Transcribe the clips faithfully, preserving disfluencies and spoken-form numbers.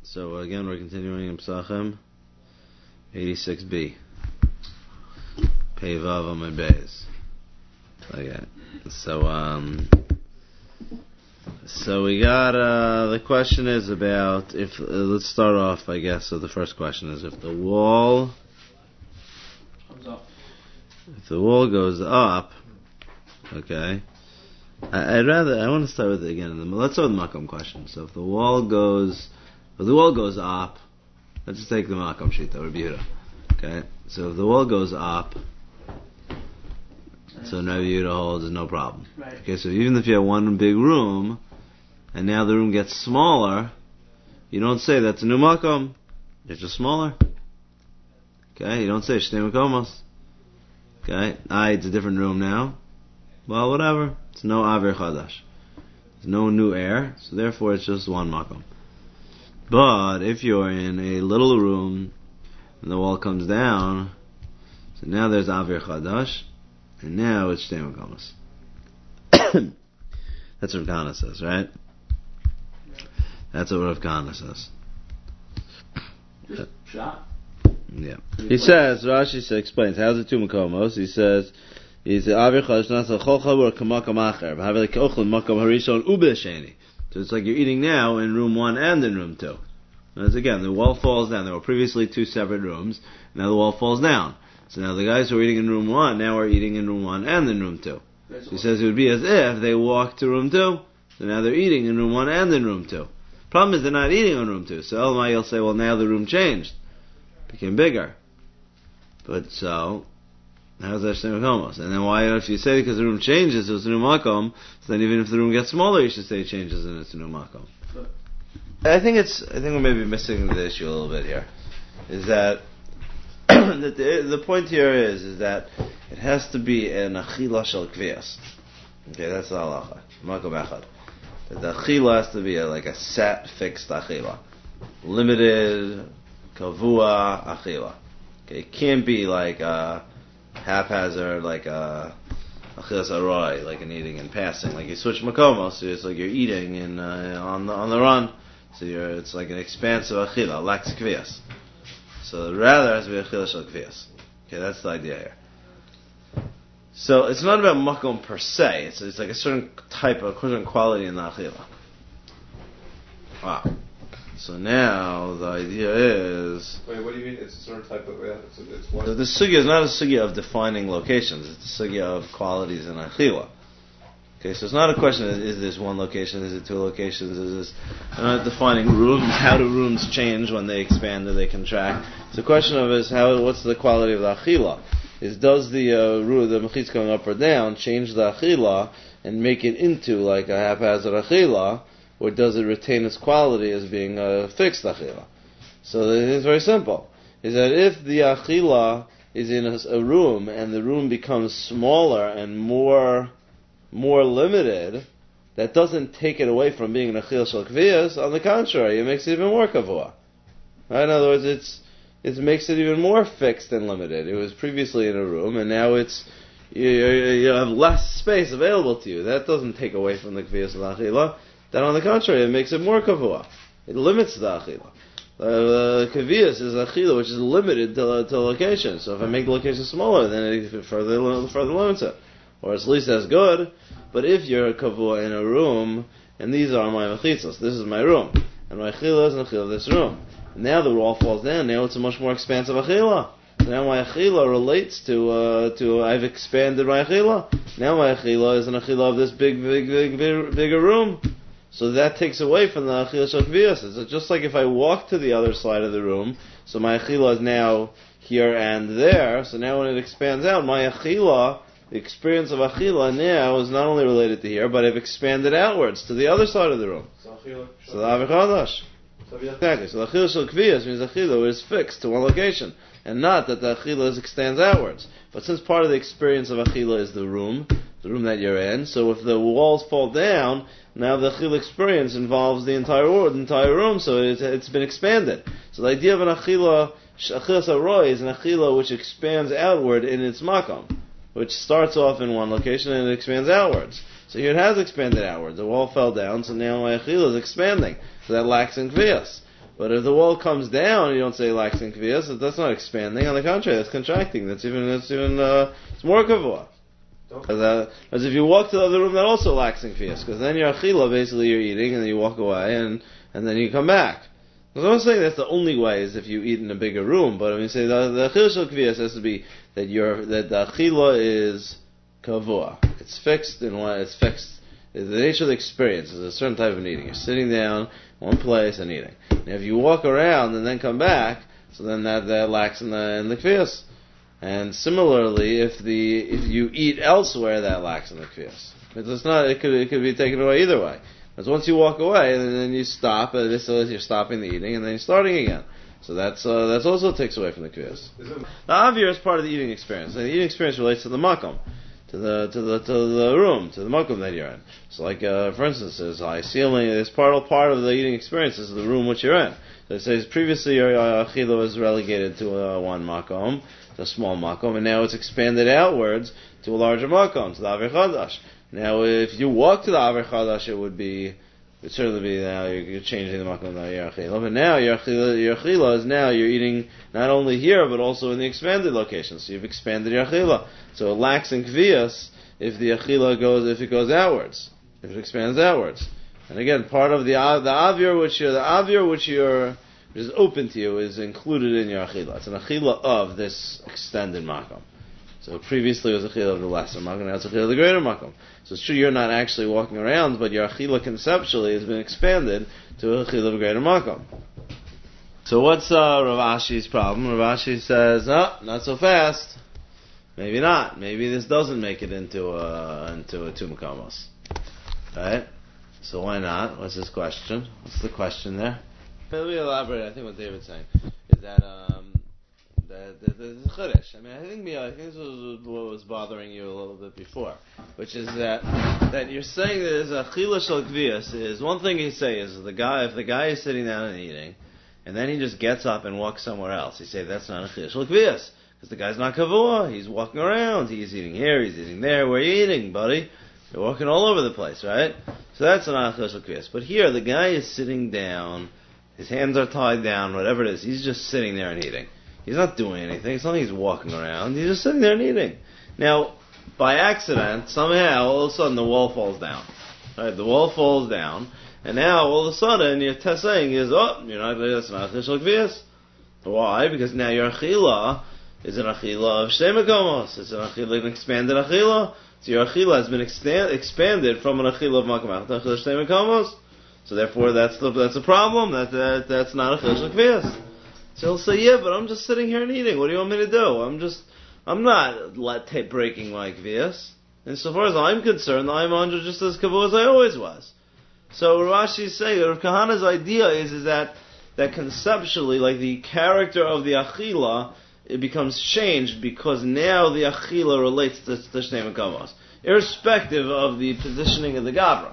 So again, we're continuing in Pesachim, eighty-six b. Pei Vav on my base. Okay. So um, so we got uh, the question is about if uh, let's start off, I guess. So the first question is if the wall comes up. If the wall goes up, okay. I, I'd rather I want to start with it again. In the, let's start with the Makom question. So if the wall goes If the wall goes up, let's just take the Makom sheet, that would be Yehuda. Okay? So if the wall goes up, so Rabbi Yehuda holds is no problem. Right. Okay, so even if you have one big room, and now the room gets smaller, you don't say that's a new Makom, it's just smaller. Okay, you don't say Shtei Makomos. Okay, ah, it's a different room now. Well, whatever. It's no Aver Chadash. There's no new air, so therefore it's just one Makom. But if you're in a little room and the wall comes down, so now there's Avir Chadash, and now it's Shtei Makomos. That's what Rav Kahana says, right? That's what Rav Kahana says. Just shot. Yeah. He says, Rashi explains, how's it two Makomos? He says, he says, Avir Chadash nasa chol chabur k'makam acher, v'havel k'ochel makam harishon u'b'sheni. So it's like you're eating now in room one and in room two. As again, the wall falls down. There were previously two separate rooms. Now the wall falls down. So now the guys who are eating in room one now are eating in room one and in room two. So he says it would be as if they walked to room two. So now they're eating in room one and in room two. Problem is they're not eating in room two. So Elamai you'll say, well, now the room changed, became bigger. But so how's that Shtei Makomos? And then why, if you say because the room changes, it's a new makom, so then even if the room gets smaller, you should say it changes and it's a new makom. I think it's, I think we're maybe missing the issue a little bit here. Is that, that the, the point here is, is that it has to be an achila shel kviyas. Okay, that's the halacha. Makom echad. That the achila has to be a, like a set, fixed achila. Limited, kavua achila. Okay, it can't be like a haphazard, like a achilas aroi, like an eating and passing. Like you switch makomos, so it's like you're eating in uh, on the on the run. So you're, it's like an expansive achila, lacks kviyas. So rather it has to be achila shel kviyas. Okay, that's the idea here. So it's not about makom per se. It's it's like a certain type of, a certain quality in the achila. Wow. So now the idea is. Wait, what do you mean? It's a certain type of. Yeah, it's, it's one. So the sugya is not a sugya of defining locations. It's a sugya of qualities in achila. Okay, so it's not a question of is this one location, is it two locations, is this. We're not defining rooms. How do rooms change when they expand or they contract? It's a question of is how. What's the quality of the achila? Is does the uh, root, the mechitz going up or down, change the achila and make it into like a haphazard achila? Or does it retain its quality as being a fixed achila? So it's very simple. Is that if the achila is in a, a room and the room becomes smaller and more more limited, that doesn't take it away from being an achila shel kviyas. On the contrary, it makes it even more kavua. Right? In other words, it's it makes it even more fixed and limited. It was previously in a room and now it's you, you have less space available to you. That doesn't take away from the kviyas of the achila. Then on the contrary, it makes it more kavua. It limits the achila. The uh, kaviyas is achila which is limited to, to location. So if I make the location smaller, then it further further limits it, or it's at least as good. But if you're a kavua in a room, and these are my mechitzos, this is my room, and my achila is an achila of this room. And now the wall falls down. Now it's a much more expansive achila. So now my achila relates to uh, to I've expanded my achila. Now my achila is an achila of this big, big, big, big bigger room. So that takes away from the achila shel kviyas. It's just like if I walk to the other side of the room, so my achila is now here and there, so now when it expands out, my achila, the experience of achila now is not only related to here, but I've expanded outwards to the other side of the room. So achila. So the Avir Chadash. Exactly. So the achila shel kviyas means achila is fixed to one location, and not that the achila extends outwards. But since part of the experience of achila is the room, the room that you're in, so if the walls fall down, now the achila experience involves the entire world, the entire room, so it's, it's been expanded. So the idea of an achila, achilas aroi, is an achila which expands outward in its makom, which starts off in one location and it expands outwards. So here it has expanded outwards. The wall fell down, so now my achila is expanding. So that lacks in kviyas. But if the wall comes down, you don't say laxing kviyas. That's not expanding. On the contrary, that's contracting. That's even that's even uh, it's more kavua. As if you walk to the other room, that also laxing kviyas, because then your achila basically you're eating and then you walk away and and then you come back. I'm not saying that's the only way is if you eat in a bigger room, but I mean say the the achila shel kviyas has to be that your that the achila is kavua. It's fixed in one. It's fixed. The nature of the experience is a certain type of eating. You're sitting down one place and eating. Now, if you walk around and then come back, so then that, that lacks in the in the kviyas. And similarly, if the if you eat elsewhere, that lacks in the kviyas. It's not. It could it could be taken away either way. Because once you walk away, and then you stop, and this is you're stopping the eating, and then you're starting again. So that's uh, that's also takes away from the kviyas. The avir is part of the eating experience. And the eating experience relates to the makom. To the to the to the room, to the makom that you're in. So, like uh, for instance, there's high ceiling. It's part of part of the eating experience is the room which you're in. So it says previously your achila was relegated to uh, one makom, to a small makom, and now it's expanded outwards to a larger makom, to the aver chadash. Now, if you walk to the aver chadash, it would be it would certainly be now you're, you're changing the makom of your achila. But now your achila, your achila is now you're eating not only here but also in the expanded location. So you've expanded your achila. So it lacks in kviyas if the achila goes if it goes outwards, if it expands outwards. And again, part of the the avir which you're the avir which you're which is open to you is included in your achila. It's an achila of this extended makom. So previously it was achila of the lesser makom, now it's achila of the greater makom. So it's true you're not actually walking around, but your achila conceptually has been expanded to a achila of a greater makom. So what's uh, Rav Ashi's problem? Rav Ashi says, oh, not so fast. Maybe not. Maybe this doesn't make it into a, into a two makamos. Right? So why not? What's his question? What's the question there? Let me elaborate. I think what David's saying is that um, that that there's a chiddush. I mean, I think me. I think this was what was bothering you a little bit before, which is that that you're saying that there's a chila shel kviyas. Is one thing you say is the guy if the guy is sitting down and eating, and then he just gets up and walks somewhere else. You say that's not a chila shel kviyas because the guy's not kavua. He's walking around. He's eating here. He's eating there. Where are you eating, buddy? You're walking all over the place, right? So that's an chila shel kviyas. But here the guy is sitting down. His hands are tied down, whatever it is. He's just sitting there and eating. He's not doing anything. It's not like he's walking around. He's just sitting there and eating. Now, by accident, somehow, all of a sudden, the wall falls down. Right? The wall falls down, and now, all of a sudden, your test saying is, oh, you're not, that's not chila shel kviyas. Why? Because now your achila is an achila of shtei makomos. It's an achila, an expanded achila. So your achila has been extend, expanded from an achila of makom to achila shtei makomos. So therefore, that's the that's a problem. That, that that's not a chila shel kviyas. So he'll say, yeah, but I'm just sitting here and eating. What do you want me to do? I'm just, I'm not let tape breaking my kviyas. And so far as I'm concerned, I'm under just as kavua as I always was. So Rav Ashi is saying, Rav Kahana's idea is is that that conceptually, like the character of the achila, it becomes changed because now the achila relates to the shnei makamos, irrespective of the positioning of the gavra.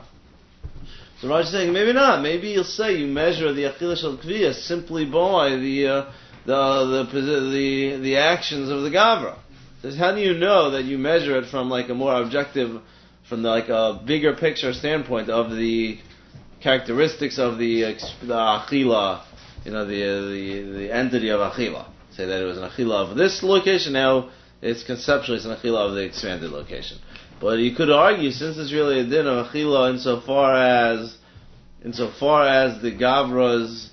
So Rav is saying maybe not. Maybe you'll say you measure the achila shel kviyas simply by the uh, the, the the the actions of the gavra. Says how do you know that you measure it from like a more objective, from the, like a bigger picture standpoint of the characteristics of the, the achila, you know, the the the entity of achila. Say that it was an achila of this location. Now it's conceptually it's an achila of the expanded location. But you could argue, since it's really a din of achila, insofar as, insofar as the gavra's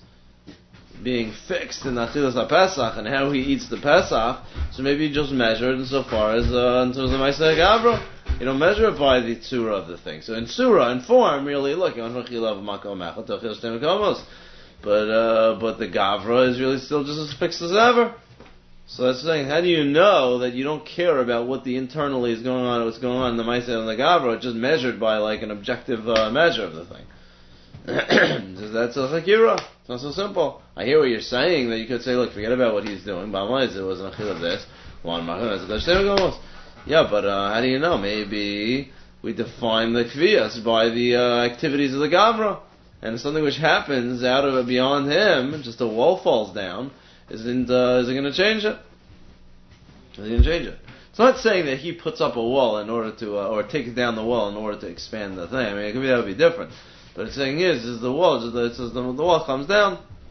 being fixed in achilas haPesach and how he eats the Pesach, so maybe you just measure it insofar as uh, in terms of Ma'aseh Gavra. You don't measure it by the tzura of the thing. So in tzura, in form, really, look, you want achila of makom echad to achila shtei makomos, but uh, but the gavra is really still just as fixed as ever. So that's saying, how do you know that you don't care about what the internally is going on, what's going on in the Ma'aseh and the Gavra, it's just measured by like an objective uh, measure of the thing? That's a chakira. It's not so simple. I hear what you're saying, that you could say, look, forget about what he's doing. B'amais, it was an achil of this. One machon, that's a yeah, but uh, how do you know? Maybe we define the kviyas by the uh, activities of the Gavra. And something which happens out of it beyond him, just a wall falls down, Isn't uh, is it going to change it? Is it going to change it? It's not saying that he puts up a wall in order to, uh, or takes down the wall in order to expand the thing. I mean, it could be that would be different. But it's saying is, is the wall, just, it's just the, the wall comes down,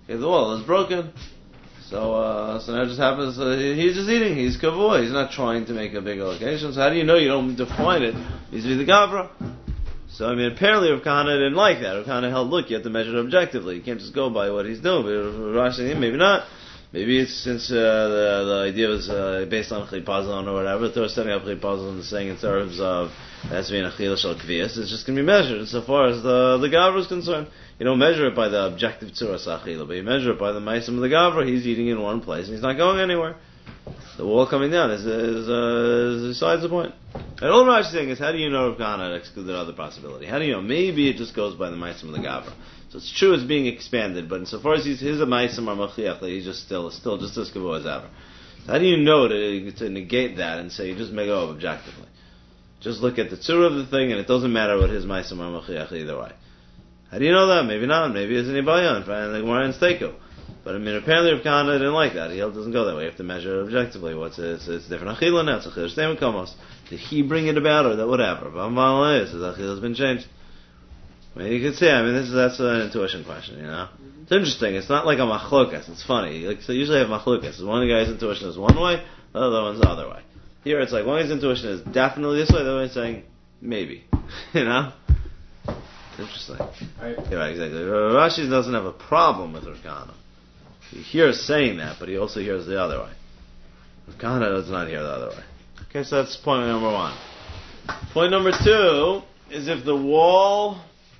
Okay, the wall is broken. So, uh, so now it just happens, uh, he's just eating, he's kavua, he's not trying to make a big location. So how do you know you don't define it? He's the gavra. So, I mean, apparently Rav Kahana didn't like that. Rav Kahana held, look, you have to measure it objectively. You can't just go by what he's doing. But Rashi, maybe not. Maybe it's since uh, the, the idea was uh, based on chipazon or whatever. They're setting up chipazon and saying in terms of that's being a chila shel kviyas. It's just going to be measured so far as the the gavra is concerned. You don't measure it by the objective tzuras achila, but you measure it by the ma'asim of the gavra. He's eating in one place and he's not going anywhere. The wall coming down is is, uh, is besides the point. And all Rashi is saying is, how do you know Rav Kahana excluded other possibility? How do you know? Maybe it just goes by the ma'asim of the gavra. So it's true it's being expanded, but insofar as he's his ma'asim are machiach, he's just still still just as kavod as ever. So how do you know to to negate that and say you just make it up objectively? Just look at the tzura of the thing, and it doesn't matter what his ma'asim are machiach either way. How do you know that? Maybe not. Maybe it's an ibayon, and the Gemara in Steiko. But I mean, apparently Rav Kahana didn't like that. He doesn't go that way. You have to measure it objectively. What's it? It's, it's different achila now. It's achila shtei mekomos. Did he bring it about, or that whatever? But Amala is his achila has been changed. I mean, you could say. I mean, this is that's an intuition question. You know, mm-hmm. It's interesting. It's not like a machlokas. It's funny. Like so, usually have machlokas. One guy's intuition is one way, the other one's the other way. Here, it's like one guy's intuition is definitely this way. The other one's saying maybe. You know. Interesting. Right. Yeah, exactly. Rashi doesn't have a problem with Rav Kahana. He hears saying that, but he also hears the other way. Rav Kahana does not hear the other way. Okay, so that's point number one. Point number two is if the wall,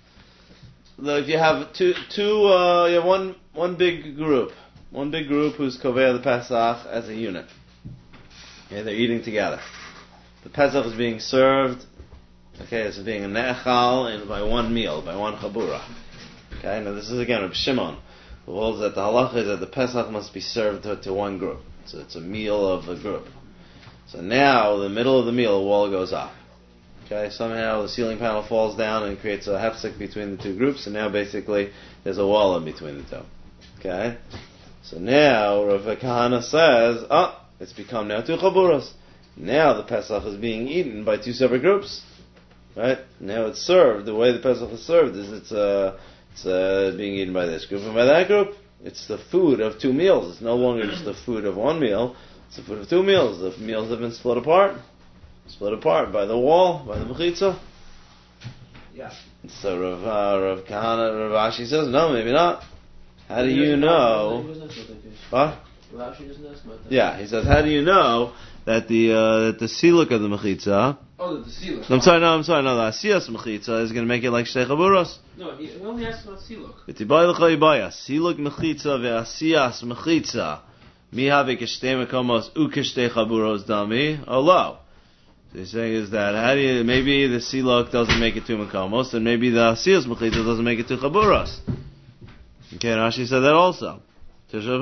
if you have two, two, uh, you have one, one big group, one big group who's kovei the Pesach as a unit. Okay, they're eating together. The Pesach is being served. Okay, it's being a ne'echal and by one meal, by one chabura. Okay, now this is again Reb Shimon, who holds that the halacha is that the Pesach must be served to, to one group. So it's a meal of the group. So now, in the middle of the meal, the wall goes up. Okay, somehow the ceiling panel falls down and creates a hefsek between the two groups, and now basically there's a wall in between the two. Okay? So now Rav Kahana says, oh, it's become now two chaburas. Now the Pesach is being eaten by two separate groups. Right? Now it's served. The way the Pesach is served is it's uh, it's uh, being eaten by this group and by that group. It's the food of two meals. It's no longer just the food of one meal. It's the food of two meals. The meals have been split apart. Split apart by the wall, by the mechitza. Yeah. So Rav, uh, Rav Kahana, Rav Ashi says, no, maybe not. How do you know? What? Yeah, he says, how do you know that the uh, that the siluk of the mechitza? Oh, the siluk. No, I'm sorry, no, I'm sorry, no, the asiyas mechitza is going to make it like shtei chaburos. No, he only asks about siluk. V'tibay l'cha yibaya, siluk mechitza ve'asiyas mechitza mihavi k'shtei mekomos u k'shtei chaburos dami olo. So he's saying is that how do you, maybe the siluk doesn't make it two mekomos, and maybe the asiyas mechitza doesn't make it two chaburos. Okay, Rashi said that also. Right, so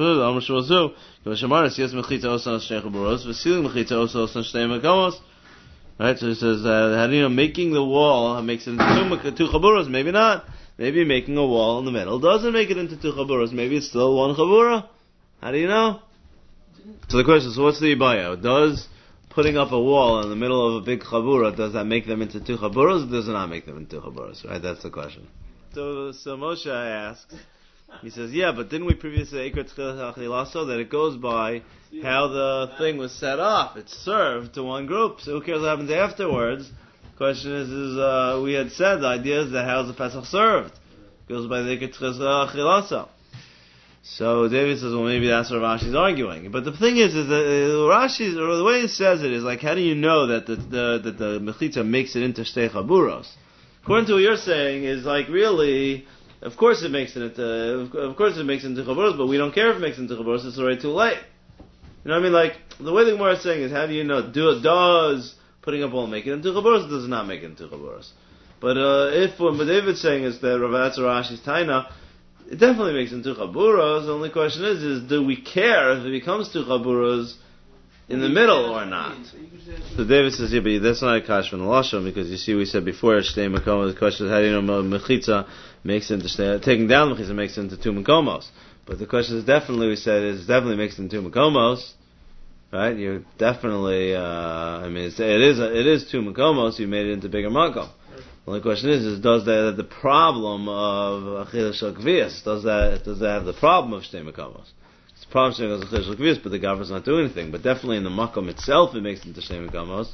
he says, uh, how do you know making the wall makes it into two, two chaburas? Maybe not. Maybe making a wall in the middle doesn't make it into two chaburas. Maybe it's still one chabura. How do you know? So the question is, so what's the ibaya? Does putting up a wall in the middle of a big chabura, does that make them into two chaburas, or does it not make them into two chaburas? Right, that's the question. So, so Moshe asks, he says, yeah, but didn't we previously say that it goes by how the thing was set up? It's served to one group, so who cares what happens afterwards? The question is, is uh, we had said the idea is that how's the Pesach served? It goes by the Chilasa. So David says, well, maybe that's what Rashi's arguing. But the thing is, is that uh, Rashi's, or the way he says it is like, how do you know that the the, that the Mechitza makes it into Shtei Chaburos? According to what you're saying, is like really. Of course it makes it into, of course it makes it into chaburos, but we don't care if it makes it into chaburos, it's already too late. You know what I mean? Like, the way the Gemara is saying is, how do you know, do, does putting up a wall make it into chaburos, or does it not make it into chaburos? But uh, if what David's saying is that Rav Rashi's taina, it definitely makes it into chaburos, the only question is, is do we care if it becomes two chaburos in the middle or not? So David says, yeah, but that's not a kash from the Lashon, because you see we said before, Shtei Mekomos, the question is, how do you know Mechitza makes it into Shtei, taking down the Mechitza makes it into two Mekomos? But the question is definitely, we said, is definitely makes it into two Mekomos, right? You're definitely, uh, I mean, it's, it is it is two Mekomos, you made it into bigger Makom. The only question is, is does that the problem of Achila Shel Kvias, does that does that have the problem of Shtei Mekamos? It's the problem of Achila Shel Kvias, but the Gavra's not doing anything. But definitely in the Makom itself, it makes it into Shtei Mekamos.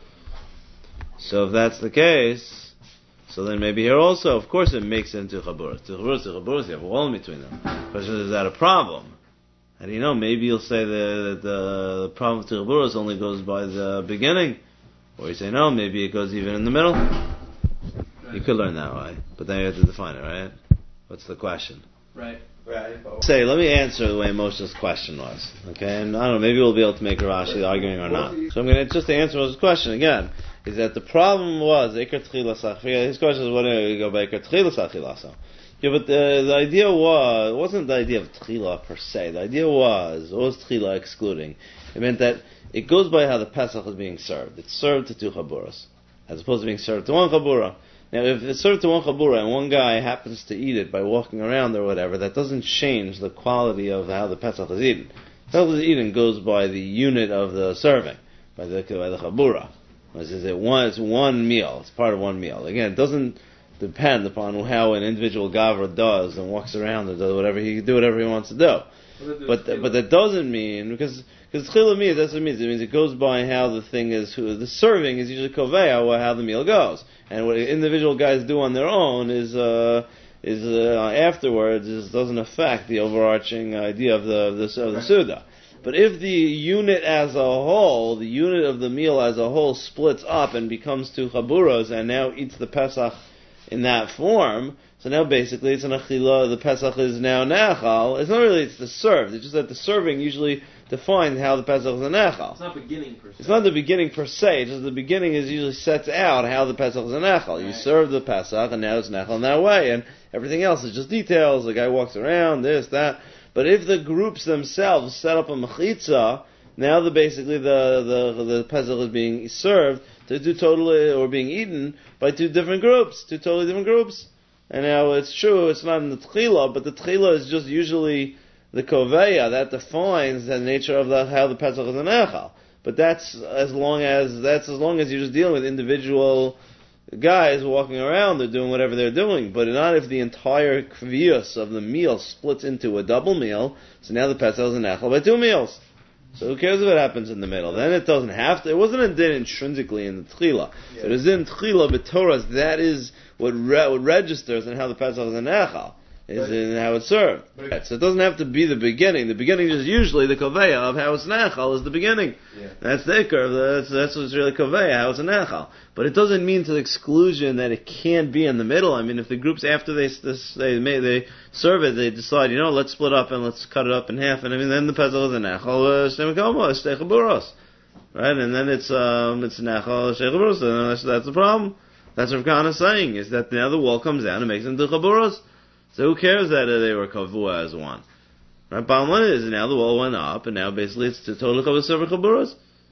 So if that's the case, so then maybe here also, of course, it makes it into Chaburas. To Chaburas, to Chaburas, you have a wall in between them. The question is, is that a problem? How do you know? Maybe you'll say that the, the problem of Chaburas only goes by the beginning. Or you say, no, maybe it goes even in the middle. Right. You could learn that way, but then you have to define it, right? What's the question? Right. Right. Say, let me answer the way Moshe's question was. Okay, and I don't know, maybe we'll be able to make Rashi arguing or not. So I'm going to just answer Moshe's question again. Is that the problem was Eker Tchila Sachila? His question is, what do you go by Eker Tchila Sachila? Yeah, but the, the idea was, it wasn't the idea of Tchila per se. The idea was, what was Tchila excluding? It meant that it goes by how the Pesach is being served. It's served to two Chaburas, as opposed to being served to one Chabura. Now, if it's served to one Chabura and one guy happens to eat it by walking around or whatever, that doesn't change the quality of how the Pesach is eaten. The Pesach is eaten goes by the unit of the serving, by the, by the Chabura. It's, it one, it's one meal, it's part of one meal. Again, it doesn't depend upon how an individual Gavra does and walks around and does whatever he can do whatever he wants to do. But but that doesn't mean, because because Tchila means, that's what it means. It means it goes by how the thing is, who, the serving is usually Kovea, how the meal goes. And what individual guys do on their own is uh, is uh, afterwards is, doesn't affect the overarching idea of the of the, of the Suda. But if the unit as a whole, the unit of the meal as a whole splits up and becomes two Chaburas and now eats the Pesach in that form, so now basically it's an Achila, the Pesach is now Nechal. It's not really, it's the served, it's just that the serving usually defines how the Pesach is a Nechal. It's not beginning per se. It's not the beginning per se, it's just the beginning is usually sets out how the Pesach is a Nechal. You serve the Pesach and now it's Nechal in that way, and everything else is just details, the guy walks around, this, that. But if the groups themselves set up a mechitza, now the basically the, the the Pesach is being served to do totally, or being eaten by two different groups, two totally different groups. And now it's true, it's not in the Tchila, but the Tchila is just usually the Koveya that defines the nature of the, how the Pesach is an Echal. But that's as long as that's as long as you're just dealing with individual guys walking around, they're doing whatever they're doing, but not if the entire kvius of the meal splits into a double meal, so now the Pesach is an echal by two meals. So who cares if it happens in the middle? Then it doesn't have to, it wasn't a din intrinsically in the Tchila. Yeah. So it is in Tchila, but Torah, that is what, re- what registers in how the Pesach is an echal. Is right. In how it's served. Right. So it doesn't have to be the beginning. The beginning is usually the koveya of how it's nechal is the beginning. Yeah. That's the ikar. That's, that's what's really koveya, how it's a nechal. But it doesn't mean to the exclusion that it can't be in the middle. I mean, if the groups after they this, they may, they serve it, they decide, you know, let's split up and let's cut it up in half. And I mean, then the pesach is a nechal shtei mekamos, shtei chaburos, right? And then it's um it's nechal shtei chaburos. And that's, that's the problem. That's what Rav Kahana is saying, is that now the wall comes down and makes them into chaburos. So who cares that they were kavua as one? Right? Bottom line is, now the wall went up, and now basically it's totally kavua sever chaburos.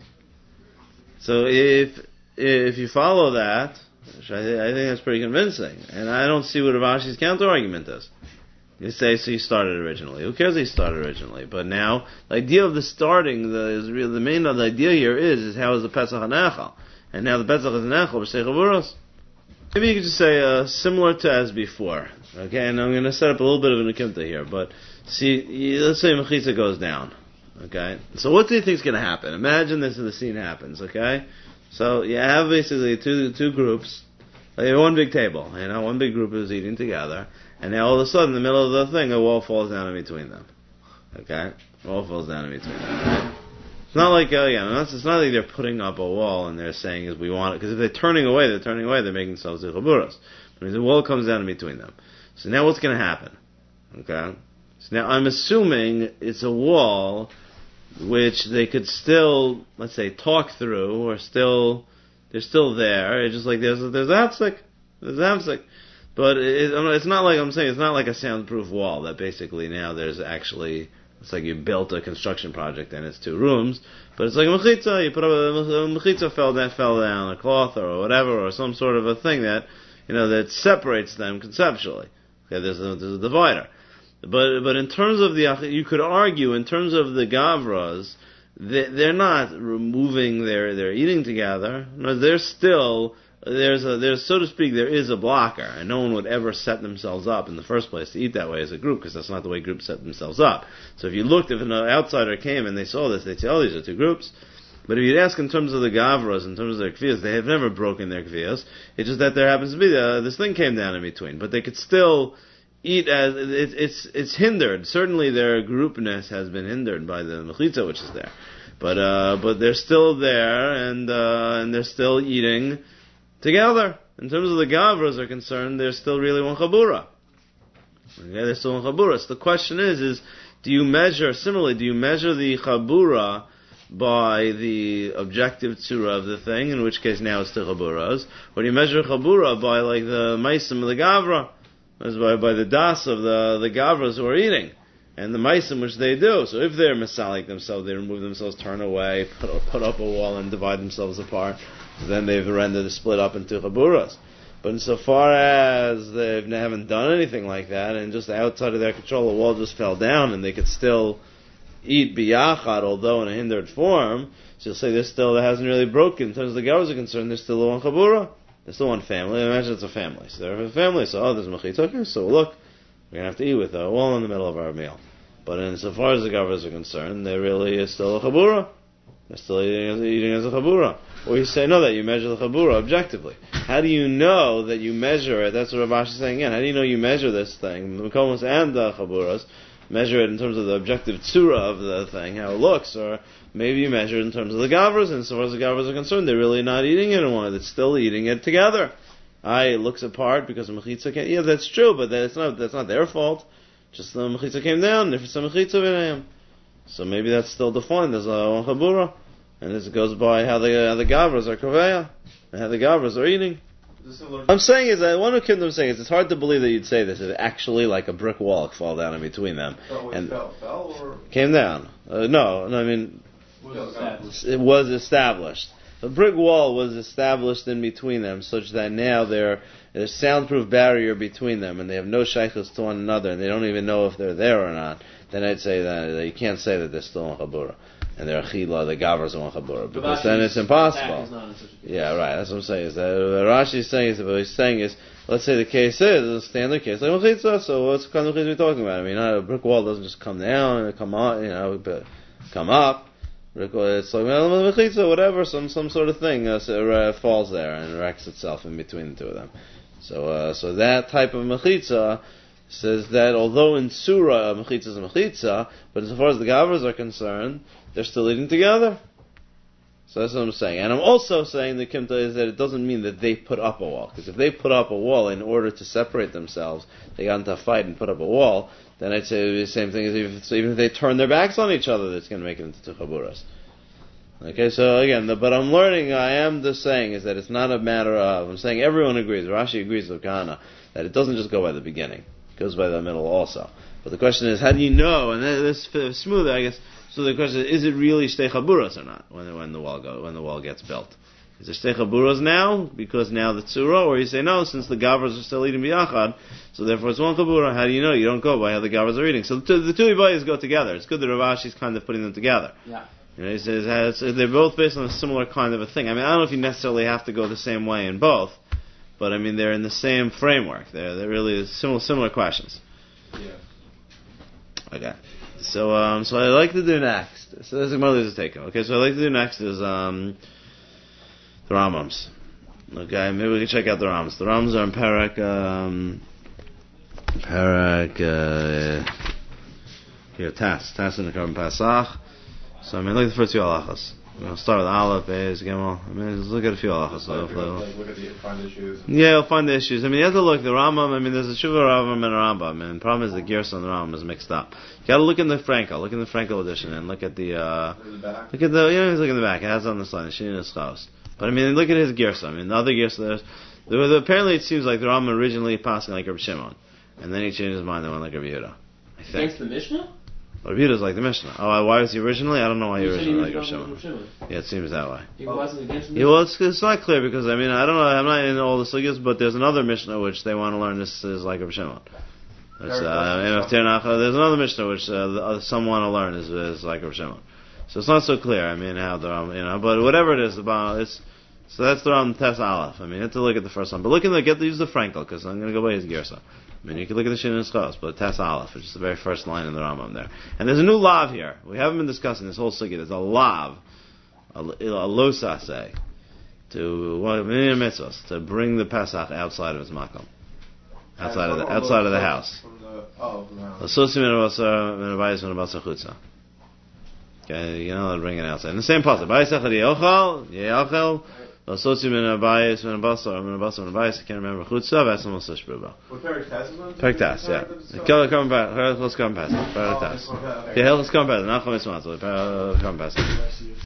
So if if you follow that, which I, I think that's pretty convincing, and I don't see what Rav Ashi's counter argument is. You say, so he started originally. Who cares he started originally? But now, the idea of the starting, the is real, the main the idea here is, is how is the Pesach anechal? And now the Pesach is anechal, b'shtei chaburos. Maybe you could just say, uh, similar to as before. Okay, and I'm going to set up a little bit of an akimta here, but see, let's say Mechitza goes down. Okay, so what do you think is going to happen? Imagine this the scene happens, okay? So you have basically two two groups, like one big table, you know, one big group is eating together, and now all of a sudden, in the middle of the thing, a wall falls down in between them. Okay? A wall falls down in between them. Right? It's not like, uh, yeah, it's not like they're putting up a wall and they're saying, is we want it, because if they're turning away, they're turning away, they're making themselves the chaburos. But the wall comes down in between them. So now what's going to happen? Okay? So now I'm assuming it's a wall which they could still, let's say, talk through, or still, they're still there. It's just like there's there's a hafsek. There's a hafsek. But it, it's not like, I'm saying, it's not like a soundproof wall that basically now there's actually, it's like you built a construction project and it's two rooms, but it's like a mechitza, you put up a, a mechitza fell down, fell down, a cloth or whatever, or some sort of a thing that, you know, that separates them conceptually. Okay, there's a, there's a divider. But but in terms of the, you could argue, in terms of the Gavras, they, they're not removing their, their eating together. No, they're still there's a there's so to speak there is a blocker, and no one would ever set themselves up in the first place to eat that way as a group, because that's not the way groups set themselves up. So if you looked, if an outsider came and they saw this, they'd say, oh, these are two groups. But if you'd ask in terms of the Gavras, in terms of their Kvias, they have never broken their Kvias. It's just that there happens to be, uh, this thing came down in between. But they could still eat as, it, it's it's hindered. Certainly their groupness has been hindered by the Mechitza, which is there. But uh, but they're still there, and uh, and they're still eating together. In terms of the Gavras are concerned, they're still really one Chabura. Okay, they're still one Chabura. So the question is, is, do you measure, similarly, do you measure the Chabura by the objective tzura of the thing, in which case now it's two chaburas, or do you measure chabura by like the maisim of the gavra, as by, by the das of the, the gavras who are eating, and the maisim which they do. So if they're misalik themselves, they remove themselves, turn away, put, put up a wall and divide themselves apart, so then they've rendered the split up into chaburas. But insofar as they haven't done anything like that, and just outside of their control, the wall just fell down, and they could still eat biyachad, although in a hindered form, so you'll say they're still, that hasn't really broken. In terms of the Gavras are concerned, they're still one chabura. They're still one family. Imagine it's a family. So they're a family, so, oh, there's mechitza. Okay, so look, we're going to have to eat with a wall in the middle of our meal. But insofar as the Gavras are concerned, they really is still a chabura. They're still eating as, eating as a chabura. Or you say, no, that you measure the chabura objectively. How do you know that you measure it? That's what Rav Ashi is saying again. How do you know you measure this thing, the mekomos and the chaburas? Measure it in terms of the objective tzura of the thing, how it looks, or maybe you measure it in terms of the gavras, and as far as the gavras are concerned, they're really not eating it in one, they're still eating it together. Aye, it looks apart because the mechitza came, yeah, that's true, but that's not, that's not their fault, just the mechitza came down, if it's a mechitza v'nayim. So maybe that's still defined as a chabura, and this goes by how the, how the gavras are kaveya, and how the gavras are eating. I'm saying is that one of the I'm saying is it's hard to believe that you'd say this. It actually like a brick wall fall down in between them. Oh, it and fell, fell or came down. Uh, no, no, I mean Was established. it was established. The brick wall was established in between them, such that now there there's a soundproof barrier between them, and they have no shaykhs to one another, and they don't even know if they're there or not. Then I'd say that, that you can't say that they're still in chabura. And they're achila, the gavras are chabura, because then it's impossible. Yeah, right. That's what I'm saying. Is that what Rashi is saying is that what he's saying is, let's say the case is a standard case like mechitza. So what's kind of mechitza we talking about? I mean, a brick wall doesn't just come down and come up, you know, come up. Brick wall, it's like mechitza, whatever, some some sort of thing uh, so, uh, falls there and erects itself in between the two of them. So, uh, so that type of mechitza says that although in surah a mechitza is a mechitza, but as far as the gavras are concerned, they're still eating together. So that's what I'm saying. And I'm also saying the Kimta is that it doesn't mean that they put up a wall. Because if they put up a wall in order to separate themselves, they got into a fight and put up a wall, then I'd say it would be the same thing as if, so even if they turn their backs on each other, that's going to make it into two chaburas. Okay, so again, the, but I'm learning, I am just saying is that it's not a matter of, I'm saying everyone agrees, Rashi agrees with Kahana, that it doesn't just go by the beginning. It goes by the middle also. But the question is, how do you know? And this is smoother, I guess. So the question is, is it really shtei chaburas or not when when the wall go when the wall gets built? Is it shtei chaburas now because now the tzura, or you say no, since the gavras are still eating biyachad, so therefore it's one chabura. How do you know? You don't go by how the gavras are eating. So the two, the two ibayas go together. It's good that Rav Ashi's kind of putting them together. Yeah. You know, he says has, they're both based on a similar kind of a thing. I mean, I don't know if you necessarily have to go the same way in both, but I mean they're in the same framework. They're they're really similar similar questions. yeah. Okay. So, um, so I like to do next. So this is my to take. Okay, so I like to do next is um, the Rambams. Okay, maybe we can check out the Rambams. The Rambams are in Parak, um, Parak, uh, here, Tas, Tas in the Karban Pasach. So I mean, look at the first few halachas. We'll start with Aleph, Beis, Gimel. I mean, let's look at a few halachas. So Like, like, look at the find issues. yeah, you'll find the issues. I mean, you have to look, the Rambam, I mean, there's a Shuvah Rambam and a Rambam, and the problem is the Gerson and the Rambam is mixed up. You gotta look in the Frankel, look in the Frankel edition, and look at the, uh, In the back. look at the, you know, look in the back, it has it on the side, Shin is Chaus. But I mean, look at his Gerson. I mean, the other Gerson, there's, there was, apparently it seems like the Rambam originally passing like Rabbi Shimon, and then he changed his mind and went like Rabbi Yehuda. I think. Against the Mishnah? Rabbi Yehuda's like the Mishnah. Oh, why was he originally? I don't know why he You said he originally was like Rabbi wrong with Shimon. Rabbi Shimon. Yeah, it seems that way. He wasn't against the Yeah, well, it's, it's not clear because, I mean, I don't know, I'm not in all the sugyas, but there's another Mishnah which they want to learn this is like Rav Shimon. It's, uh, there's another Mishnah which uh, the, some want to learn is, is like Rav Shimon. So it's not so clear, I mean, how the, um, you know, but whatever it is, the it's, So that's the Ram Tes Aleph. I mean, you have to look at the first one. But look at the, get to use the Frankel, because I'm going to go by his Gersa. I mean, you can look at the Shin and Schos, but Tes Aleph, which is the very first line in the Rambam there. And there's a new lav here. We haven't been discussing this whole sugya. There's a lav, a, a losa say, to what mitzvahs, to bring the Pesach outside of his makom, outside of the outside of the house. From the, oh, from the house. L'sosim min abasar min abayis min abasar chutza. Okay, you know, bring it outside. In the same passage, Bayisach ye'ochal ye'ochel. L'sosim min abayis min abasar min abasar min abayis. I can't remember chutza. V'asam l'sosh bruba. What Perik Tas is on? Perik Tas, yeah. Come back. Let's come past. Perik Tas. Yeah, let's come past. Not from his mouth. Come past.